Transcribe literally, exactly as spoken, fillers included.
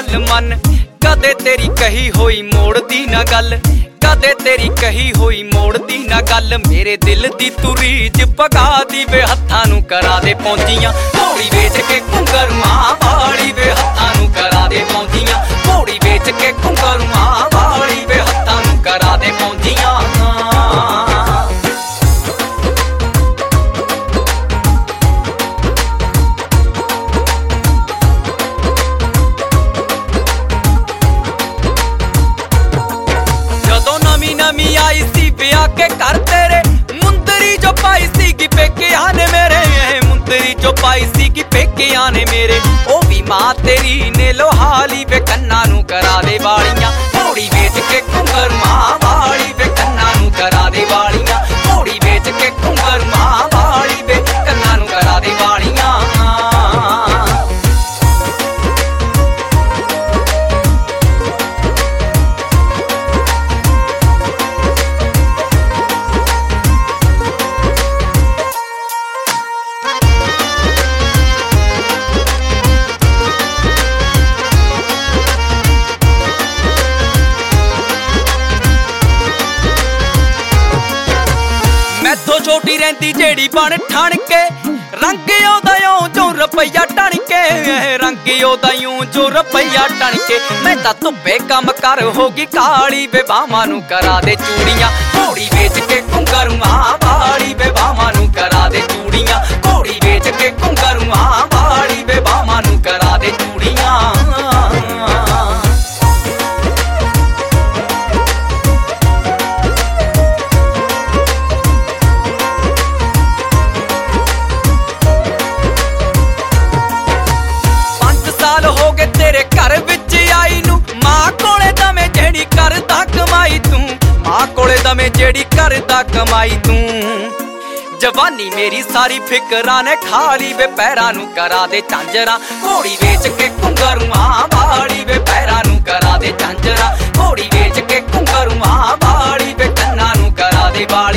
गल मन, कदे तेरी कही होई मोड़दी ना गल, कदे तेरी कही होई मोड़दी ना गल। मेरे दिल दी तू रीझ पगा दी वे हत्थां नूं करा दे पौंदियां, घोड़ी वेच के घुंघरूआं वाली वे हत्थां नूं करा दे पौंदियां, घोड़ी वेच के घुंघरूआं वाली वे हत्थां नूं करा दे पौंदियां। नमी आई सी ब्याह के घर तेरे, मुंदरी जो पाई सी कि पेकिया ने मेरे, मुंदरी जो पाई सी कि पेकिया ने मेरे। ओ भी मां तेरी ने लोहाली वे कन्ना नूं करा दे वालियां, घोड़ी बेच के घुंघरूआं वाली वे कन्ना नूं करा दे वालियां, घोड़ी बेच के घुंघरूआं वाली वे कन्ना नूं करा दे वालियां। मैथों छोटी रहिंदी जेड़ी बन ठण के, रंग ओदा यूं जो रुपया टण के, रंग ओदा यूं जो रुपया टण के। मैं तां धुप्पे कम कर होगी काली वे बावां नूं करा दे चूड़ियां, घोड़ी बेच के घुंघरूआं वाली वे बावां नूं करा दे चूड़ियां, घोड़ी बेच के घुंघरूआं वाली वे बावां नूं करा दे चूड़ियां। तेरे घर विच आई नू मां कोले दमे जेड़ी करदा कमाई तू, मां कोले दमे जेड़ी करदा कमाई तू। जवानी मेरी सारी फिकरां ने खाली वे पैरां नू करा दे झांजरां, घोड़ी बेच के घुंघरूआं वाली वे पैरां नू करा दे झांजरां, घोड़ी बेच के घुंघरूआं वाली वे कन्नां नू करा दे वाली।